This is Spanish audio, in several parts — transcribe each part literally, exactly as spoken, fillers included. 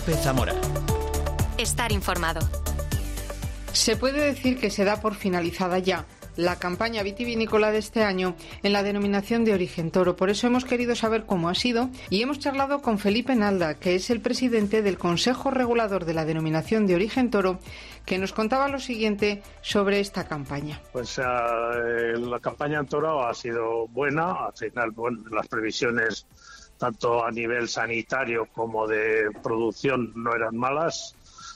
COPE Zamora. Estar informado. Se puede decir que se da por finalizada ya la campaña vitivinícola de este año en la denominación de origen toro. Por eso hemos querido saber cómo ha sido y hemos charlado con Felipe Nalda, que es el presidente del Consejo Regulador de la denominación de origen toro, que nos contaba lo siguiente sobre esta campaña. Pues uh, la campaña en toro ha sido buena. Al final, bueno, las previsiones tanto a nivel sanitario como de producción no eran malas.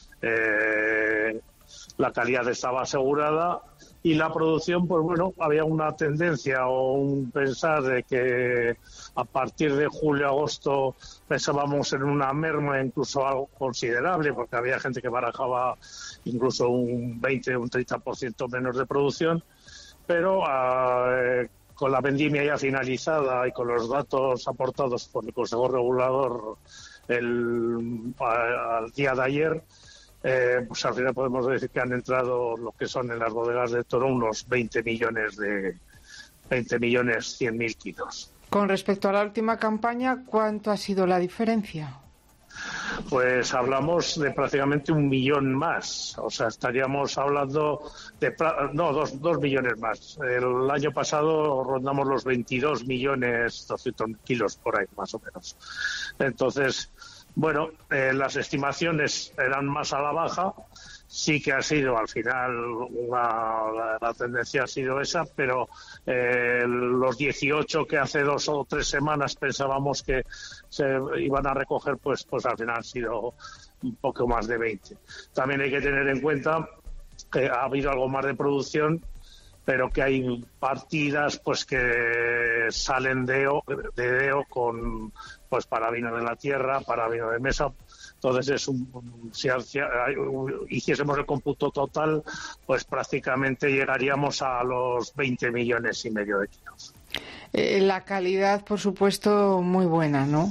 Eh, la calidad estaba asegurada. Y la producción, pues bueno, había una tendencia o un pensar de que a partir de julio-agosto pensábamos en una merma incluso algo considerable, porque había gente que barajaba incluso un veinte o un treinta por ciento menos de producción, pero eh, con la vendimia ya finalizada y con los datos aportados por el Consejo Regulador el, al día de ayer, Eh, pues al final podemos decir que han entrado lo que son en las bodegas de toro unos veinte millones de veinte millones cien mil kilos. Con respecto a la última campaña, ¿cuánto ha sido la diferencia? Pues hablamos de prácticamente un millón más, o sea, estaríamos hablando de no dos, dos millones más. El año pasado rondamos los veintidós millones doscientos kilos por ahí más o menos. Entonces, bueno, eh, las estimaciones eran más a la baja, sí que ha sido al final una, la, la tendencia ha sido esa, pero eh, los dieciocho que hace dos o tres semanas pensábamos que se iban a recoger, pues, pues al final han sido un poco más de veinte. También hay que tener en cuenta que ha habido algo más de producción, pero que hay partidas pues que salen de E O, de D E O con pues para vino de la tierra, para vino de mesa. Entonces es un, si hiciésemos el cómputo total, pues prácticamente llegaríamos a los veinte millones y medio de kilos. Eh, la calidad, por supuesto, muy buena, ¿no?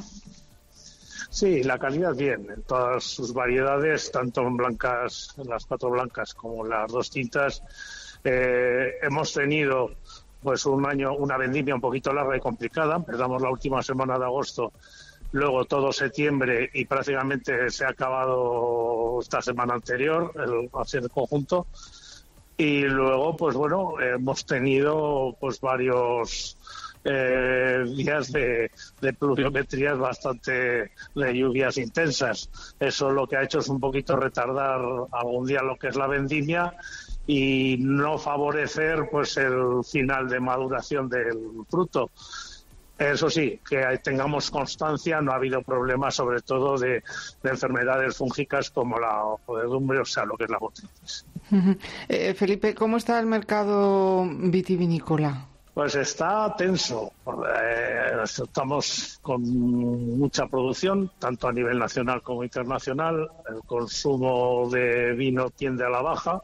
Sí, la calidad bien, en todas sus variedades, tanto en blancas, en las cuatro blancas como en las dos tintas. Eh, hemos tenido pues un año, una vendimia un poquito larga y complicada. Empezamos la última semana de agosto, luego todo septiembre y prácticamente se ha acabado esta semana anterior, el, así el conjunto. Y luego, pues bueno, hemos tenido pues varios eh, días de, de pluviometrías bastante, de lluvias intensas. Eso lo que ha hecho es un poquito retardar algún día lo que es la vendimia y no favorecer pues el final de maduración del fruto. Eso sí, que tengamos constancia, no ha habido problemas sobre todo de, de enfermedades fúngicas como la podredumbre, o sea, lo que es la botrytis. Uh-huh. Eh, Felipe, ¿cómo está el mercado vitivinícola? Pues está tenso. Eh, estamos con mucha producción, tanto a nivel nacional como internacional. El consumo de vino tiende a la baja.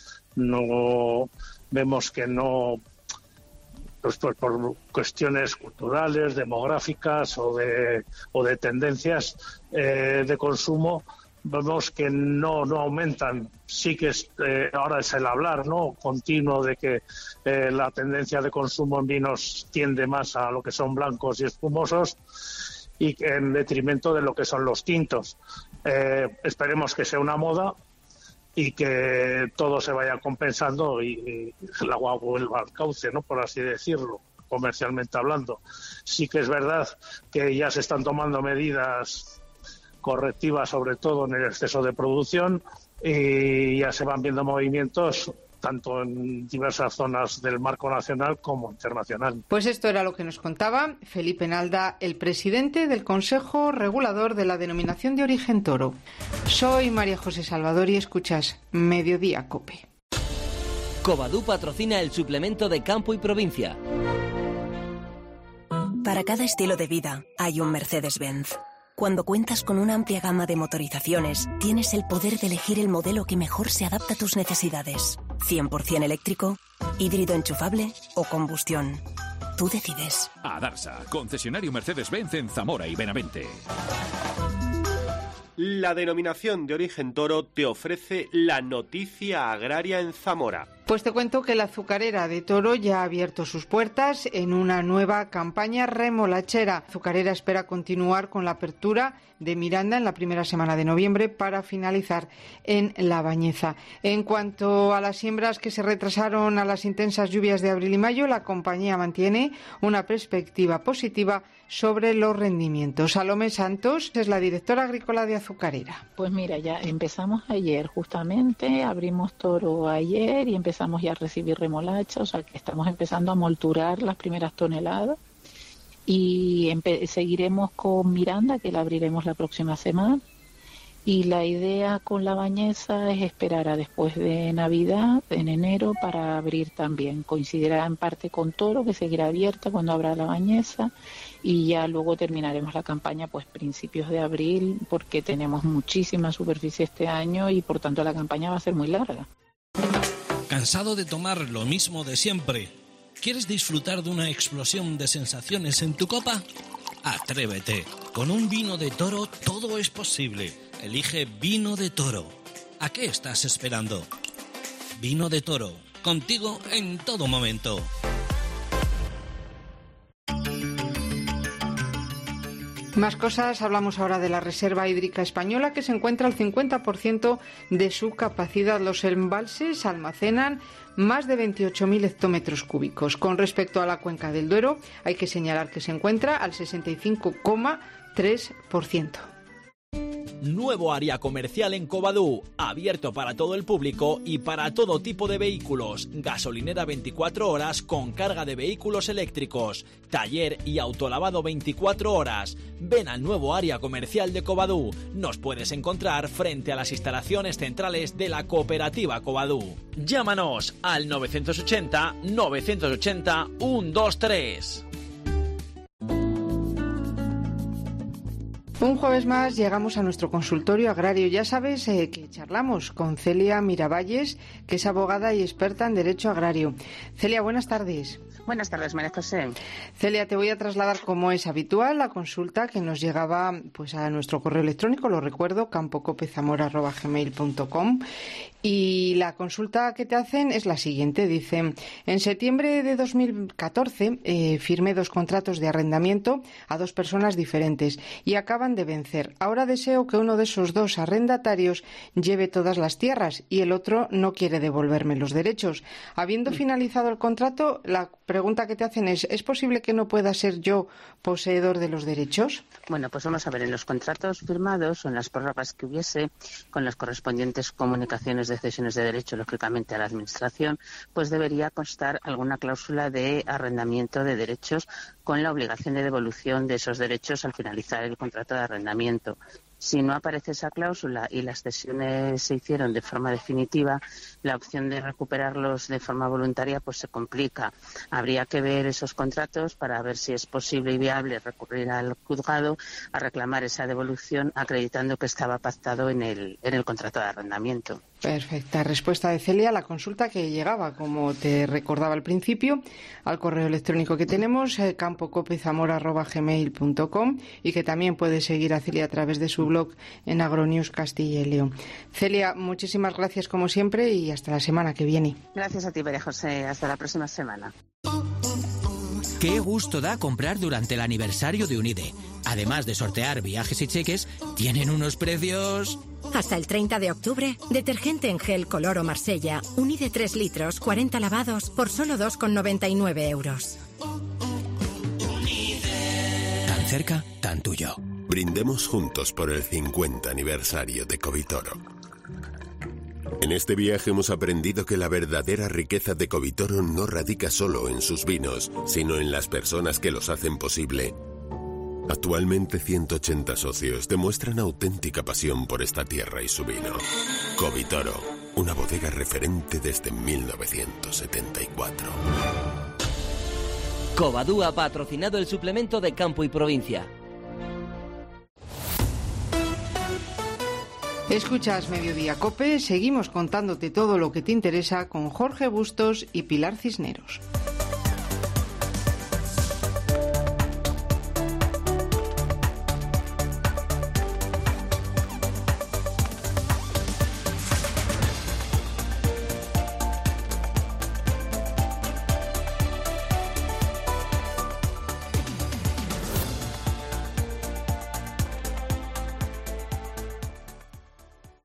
No vemos que no, pues por, por cuestiones culturales, demográficas o de o de tendencias eh, de consumo, vemos que no no aumentan. Sí que es, eh, ahora es el hablar no continuo de que eh, la tendencia de consumo en vinos tiende más a lo que son blancos y espumosos y en detrimento de lo que son los tintos. Eh, esperemos que sea una moda y que todo se vaya compensando y, y el agua vuelva al cauce, ¿no? Por así decirlo, comercialmente hablando. Sí que es verdad que ya se están tomando medidas correctivas, sobre todo en el exceso de producción, y ya se van viendo movimientos tanto en diversas zonas del marco nacional como internacional. Pues esto era lo que nos contaba Felipe Nalda, el presidente del Consejo Regulador de la Denominación de Origen Toro. Soy María José Salvador y escuchas Mediodía COPE. Covadú patrocina el suplemento de Campo y Provincia. Para cada estilo de vida hay un Mercedes-Benz. Cuando cuentas con una amplia gama de motorizaciones, tienes el poder de elegir el modelo que mejor se adapta a tus necesidades. cien por ciento eléctrico, híbrido enchufable o combustión. Tú decides. Adarsa, concesionario Mercedes-Benz en Zamora y Benavente. La denominación de origen toro te ofrece la noticia agraria en Zamora. Pues te cuento que la azucarera de Toro ya ha abierto sus puertas en una nueva campaña remolachera. Azucarera espera continuar con la apertura de Miranda en la primera semana de noviembre para finalizar en La Bañeza. En cuanto a las siembras que se retrasaron a las intensas lluvias de abril y mayo, la compañía mantiene una perspectiva positiva sobre los rendimientos. Salomé Santos es la directora agrícola de Azucarera. Pues mira, ya empezamos ayer justamente, abrimos Toro ayer y empezamos ya a recibir remolacha, o sea que estamos empezando a molturar las primeras toneladas y empe- seguiremos con Miranda, que la abriremos la próxima semana, y la idea con La Bañeza es esperar a después de Navidad, en enero, para abrir también. Coincidirá en parte con Toro, que seguirá abierta cuando abra La Bañeza, y ya luego terminaremos la campaña pues principios de abril, porque tenemos muchísima superficie este año y por tanto la campaña va a ser muy larga. ¿Cansado de tomar lo mismo de siempre? ¿Quieres disfrutar de una explosión de sensaciones en tu copa? Atrévete. Con un vino de Toro todo es posible. Elige Vino de Toro. ¿A qué estás esperando? Vino de Toro, contigo en todo momento. Más cosas, hablamos ahora de la Reserva Hídrica Española, que se encuentra al cincuenta por ciento de su capacidad. Los embalses almacenan más de veintiocho mil hectómetros cúbicos. Con respecto a la cuenca del Duero, hay que señalar que se encuentra al sesenta y cinco coma tres por ciento. Nuevo área comercial en Covadú, abierto para todo el público y para todo tipo de vehículos. Gasolinera veinticuatro horas con carga de vehículos eléctricos. Taller y autolavado veinticuatro horas. Ven al nuevo área comercial de Covadú. Nos puedes encontrar frente a las instalaciones centrales de la cooperativa Covadú. Llámanos al novecientos ochenta, novecientos ochenta, ciento veintitrés. Un jueves más llegamos a nuestro consultorio agrario. Ya sabes eh, que charlamos con Celia Miravalles, que es abogada y experta en derecho agrario. Celia, buenas tardes. Buenas tardes, María José. Celia, te voy a trasladar, como es habitual, la consulta que nos llegaba pues a nuestro correo electrónico, lo recuerdo, campo cope zamora arroba gmail punto com. Y la consulta que te hacen es la siguiente. Dice, en septiembre de dos mil catorce eh, firmé dos contratos de arrendamiento a dos personas diferentes y acaban de vencer. Ahora deseo que uno de esos dos arrendatarios lleve todas las tierras y el otro no quiere devolverme los derechos. Habiendo finalizado el contrato, la pregunta que te hacen es, ¿es posible que no pueda ser yo poseedor de los derechos? Bueno, pues vamos a ver, en los contratos firmados o en las prórrogas que hubiese, con las correspondientes comunicaciones de cesiones de derecho, lógicamente, a la Administración, pues debería constar alguna cláusula de arrendamiento de derechos con la obligación de devolución de esos derechos al finalizar el contrato de arrendamiento. Si no aparece esa cláusula y las cesiones se hicieron de forma definitiva, la opción de recuperarlos de forma voluntaria pues se complica. Habría que ver esos contratos para ver si es posible y viable recurrir al juzgado a reclamar esa devolución acreditando que estaba pactado en el, en el contrato de arrendamiento. Perfecta respuesta de Celia a la consulta que llegaba, como te recordaba al principio, al correo electrónico que tenemos, eh, campo cope zamora arroba gmail punto com, y que también puedes seguir a Celia a través de su blog en Agronews Castilla y León. Celia, muchísimas gracias como siempre y hasta la semana que viene. Gracias a ti, María José. Hasta la próxima semana. Qué gusto da comprar durante el aniversario de Unide. Además de sortear viajes y cheques, tienen unos precios... Hasta el treinta de octubre, detergente en gel color o Marsella, Unide tres litros, cuarenta lavados, por solo dos con noventa y nueve euros. Tan cerca, tan tuyo. Brindemos juntos por el cincuenta aniversario de Covitoro. En este viaje hemos aprendido que la verdadera riqueza de Covitoro no radica solo en sus vinos, sino en las personas que los hacen posible. Actualmente ciento ochenta socios demuestran auténtica pasión por esta tierra y su vino. Covitoro, una bodega referente desde mil novecientos setenta y cuatro. Covadú ha patrocinado el suplemento de Campo y Provincia. Escuchas Mediodía Cope, seguimos contándote todo lo que te interesa con Jorge Bustos y Pilar Cisneros.